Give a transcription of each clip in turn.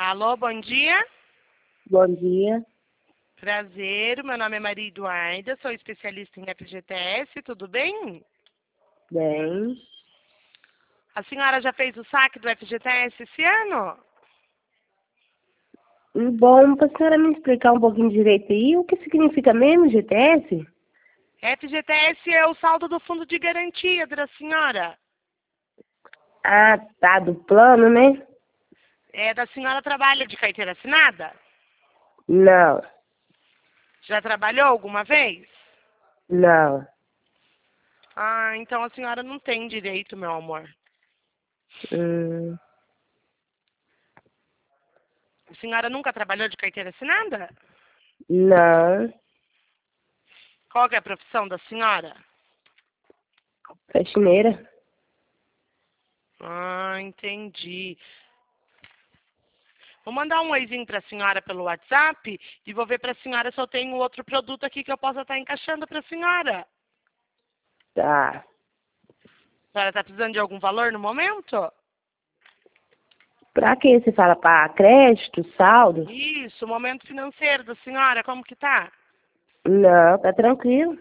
Alô, bom dia. Bom dia. Prazer, meu nome é Maria Eduarda, sou especialista em FGTS, tudo bem? Bem. A senhora já fez o saque do FGTS esse ano? Bom, para a senhora me explicar um pouquinho direito aí, o que significa mesmo GTS? FGTS é o saldo do fundo de garantia da senhora. Ah, tá, do plano, né? Da senhora trabalha de carteira assinada? Não, Já trabalhou alguma vez? não. Ah, então a senhora não tem direito, meu amor. Hum, A senhora nunca trabalhou de carteira assinada? não. Qual que é a profissão da senhora? Faxineira? Ah, entendi. Vou mandar um oizinho para a senhora pelo WhatsApp e vou ver para a senhora se eu tenho outro produto aqui que eu possa estar encaixando para a senhora. Tá. A senhora está precisando de algum valor no momento? Pra que você fala? Para crédito, saldo? Isso, o momento financeiro da senhora, como que tá? Não, tá tranquilo.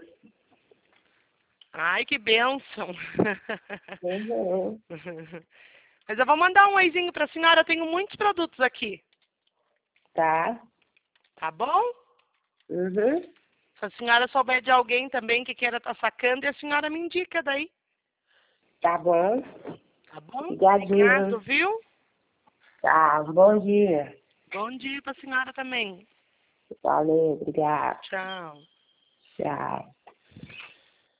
Ai, que bênção. Uhum. Mas eu vou mandar um oizinho para a senhora, eu tenho muitos produtos aqui, Tá. tá bom? Uhum. Se a senhora souber de alguém também que queira estar sacando, a senhora me indica daí, Tá bom. tá bom? Obrigado, Obrigadinho. viu? Tá, bom dia. Bom dia para a senhora também. Valeu, obrigado. Tchau. Tchau.